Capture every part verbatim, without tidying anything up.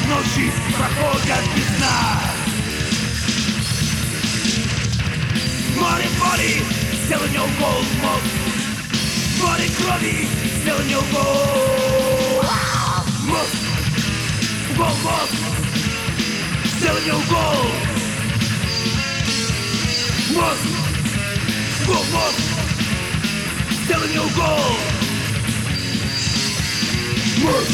ночи проходят без сна. Море боли, сделай мне укол в мозг. Море крови, сделай мне укол. Мозг, укол в мозг. Сделай мне укол. Мозг, укол в мозг. Сделай мне укол. Мозг.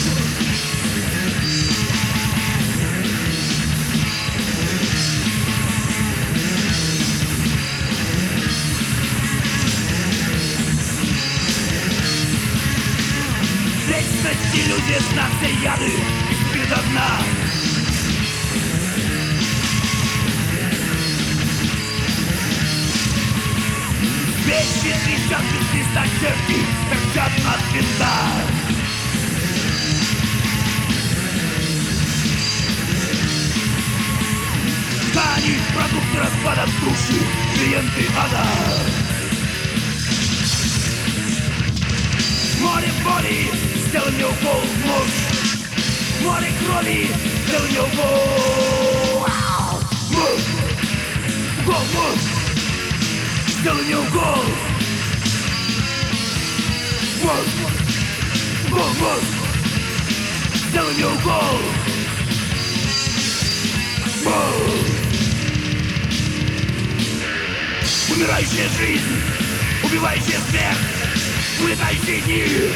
Вечность, иллюзия сна, все яды из до дна. Вещи трещат без креста, черти торчат от винта. Ткани, продукты распада, души, клиенты ада. Море боли, сделай мне укол в мозг. Море крови, сделай мне укол. Мозг, укол в мозг. Сделай мне укол. Мозг, укол в мозг. Сделай мне укол. Мозг. Умирающая жизнь, убивающая смерть, улетающие дни.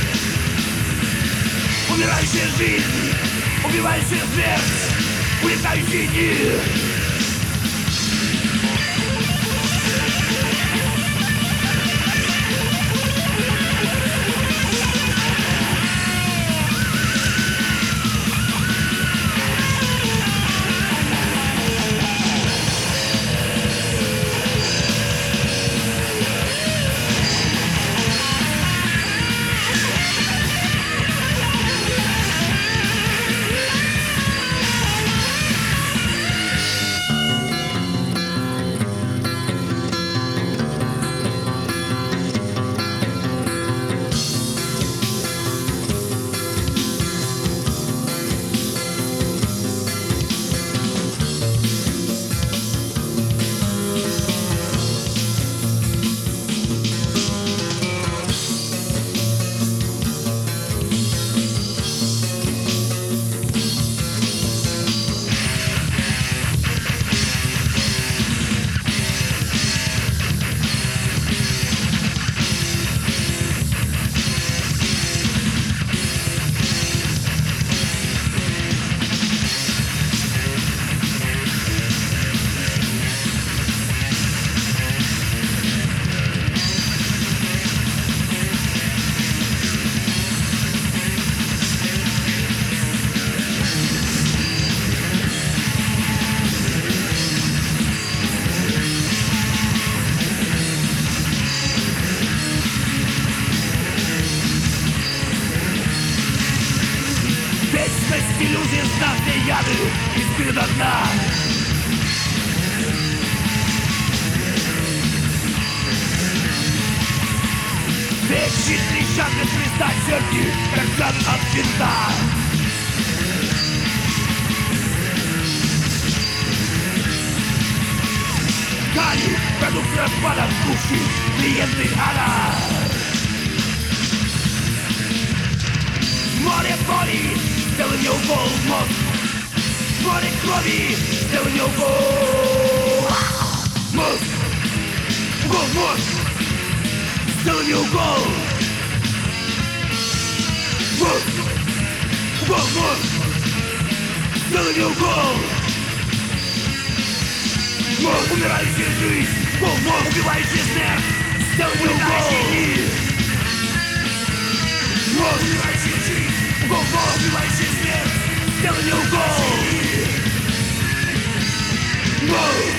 Умирающая жизнь, убивающая смерть, улетающие дни. Вечность, иллюзия сна, все яды из до дна. Вещи трещат без креста, черти торчат от винта. Ткани, продукты распада, души, клиенты ада. Море боли, сделай мне укол в мозг. Море крови, сделай мне укол. Мозг, укол в мозг. Сделай мне укол. Мозг, укол в мозг. Сделай мне укол. Мозг, умирающая жизнь, укол в мозг, убивающая смерть. Сделай мне укол. Мозг, умирающая жизнь, укол в мозг, убивающая смерть. Сделай мне укол. Мозг.